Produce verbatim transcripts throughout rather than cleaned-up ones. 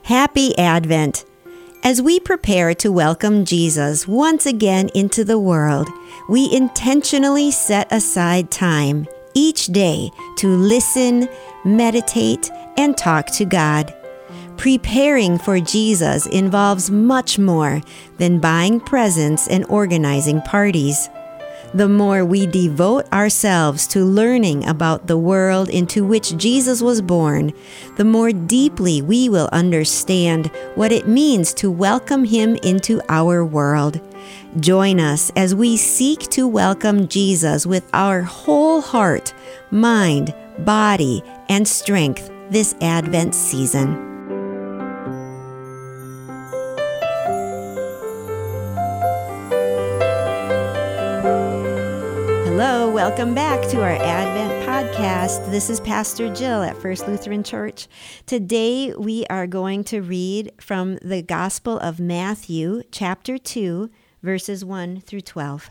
Happy Advent! As we prepare to welcome Jesus once again into the world, we intentionally set aside time each day to listen, meditate, and talk to God. Preparing for Jesus involves much more than buying presents and organizing parties. The more we devote ourselves to learning about the world into which Jesus was born, the more deeply we will understand what it means to welcome him into our world. Join us as we seek to welcome Jesus with our whole heart, mind, body, and strength this Advent season. Hello, welcome back to our Advent podcast. This is Pastor Jill at First Lutheran Church. Today we are going to read from the Gospel of Matthew, chapter two, verses one through twelve.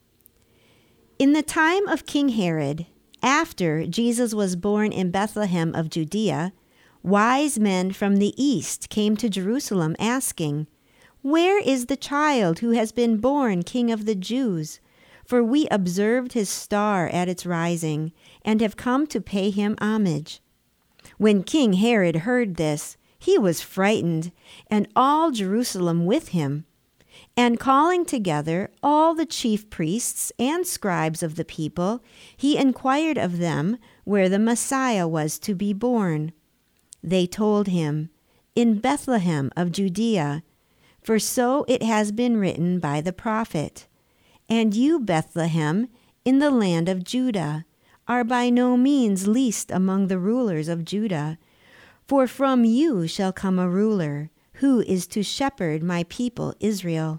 In the time of King Herod, after Jesus was born in Bethlehem of Judea, wise men from the east came to Jerusalem asking, "Where is the child who has been born King of the Jews? For we observed his star at its rising, and have come to pay him homage." When King Herod heard this, he was frightened, and all Jerusalem with him. And calling together all the chief priests and scribes of the people, he inquired of them where the Messiah was to be born. They told him, "In Bethlehem of Judea, for so it has been written by the prophet. And you, Bethlehem, in the land of Judah, are by no means least among the rulers of Judah. For from you shall come a ruler, who is to shepherd my people Israel."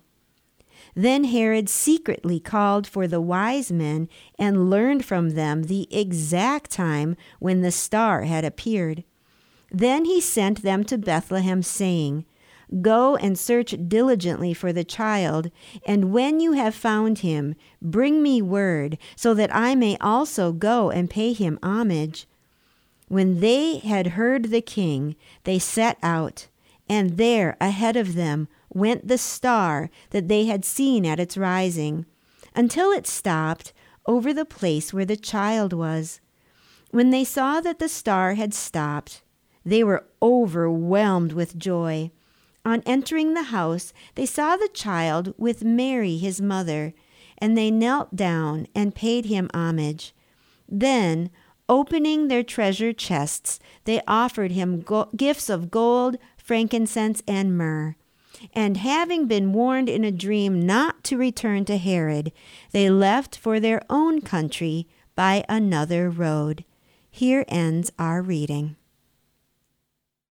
Then Herod secretly called for the wise men and learned from them the exact time when the star had appeared. Then he sent them to Bethlehem, saying, "Go and search diligently for the child, and when you have found him, bring me word, so that I may also go and pay him homage." When they had heard the king, they set out, and there ahead of them went the star that they had seen at its rising, until it stopped over the place where the child was. When they saw that the star had stopped, they were overwhelmed with joy. On entering the house, they saw the child with Mary, his mother, and they knelt down and paid him homage. Then, opening their treasure chests, they offered him go- gifts of gold, frankincense, and myrrh. And having been warned in a dream not to return to Herod, they left for their own country by another road. Here ends our reading.